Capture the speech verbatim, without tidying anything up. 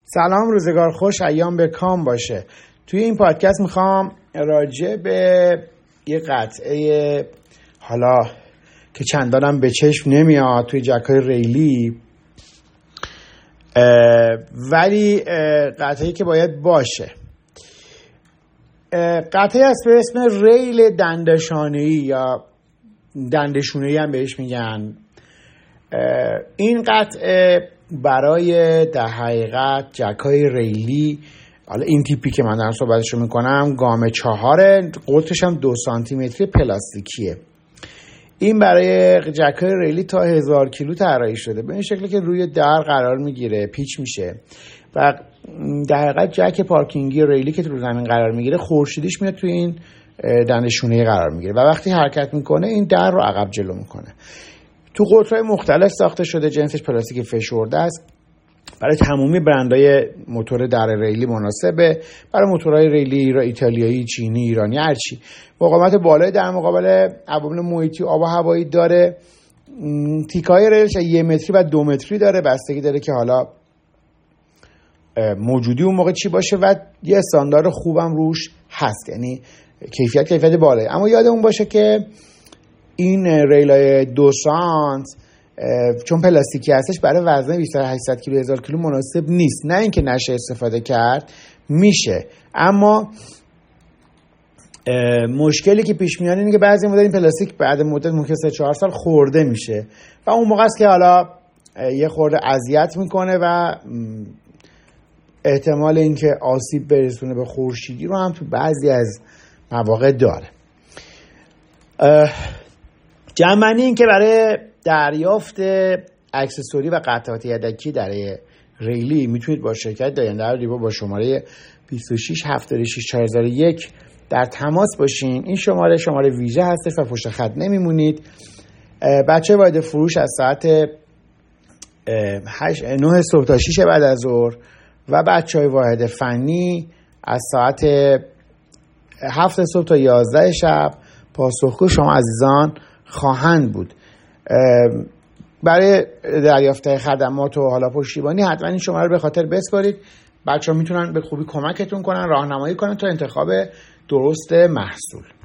سلام، روزگار خوش، ایام به کام باشه. توی این پادکست میخوام راجع به یه قطعه حالا که چندانم به چشم نمیاد توی جکای ریلی، ولی قطعه‌ای که باید باشه، قطعه است به اسم ریل دندشانه‌ای یا دندشونه‌ای هم بهش میگن. این قطعه برای در حقیقت جکای ریلی، حالا این تیپی که من دارم صحبتشو میکنم، گام چهاره، قطرش هم دو سانتی متری پلاستیکیه. این برای جکای ریلی تا هزار کیلو طراحی شده، به این شکلی که روی در قرار میگیره، پیچ میشه و در حقیقت جک پارکینگی ریلی که رو زمین قرار میگیره، خورشیدیش میاد توی این دندشونه قرار میگیره و وقتی حرکت میکنه این در رو عقب جلو میکنه. تو قطرهای مختلف ساخته شده، جنسش پلاستیک فشرده است. برای تمامی برندهای موتور در ریلی مناسبه. برای موتورهای ریلی را ایتالیایی، چینی، ایرانی، هرچی. مقاومت بالای در مقابل عوامل محیطی، آب و هوایی داره. تیکای ریلش یک متری و دو متری داره، بستگی داره که حالا موجودی اون موقع چی باشه و یه استاندارد خوبم روش هست، یعنی کیفیت کیفیت بالایی. اما یادمون باشه که این ریلای دو سانت چون پلاستیکی هستش، برای وزن بیشتر از هشتصد کیلو هزار کیلو مناسب نیست. نه اینکه نشه استفاده کرد، میشه، اما مشکلی که پیش میاد اینه که بعضی مدل این پلاستیک بعد مدت ممکنه سه چهار سال خورده میشه و اون موقع است که حالا یه خورده اذیت میکنه و احتمال اینکه آسیب برسونه به خورشیدی رو هم تو بعضی از مواقع داره. جمعنی این که برای دریافت اکسسوری و قطعات یدکی در ریلی میتونید با شرکت داینده ریبا با شماره بیست و شش هفتاد و شش چهارصد و یک در تماس باشین. این شماره شماره ویژه هستش و پشت خط نمیمونید. بچه واحد فروش از ساعت نه صبح تا شش بعد از ظهر و بچه های واحد فنی از ساعت هفت صبح تا یازده شب پاسخگو شما عزیزان خواهند بود. برای دریافت خدمات و حالا پشتیبانی حتما این شماره رو به خاطر بسپارید. بچه‌ها میتونن به خوبی کمکتون کنن، راهنمایی کنن تا انتخاب درست محصول.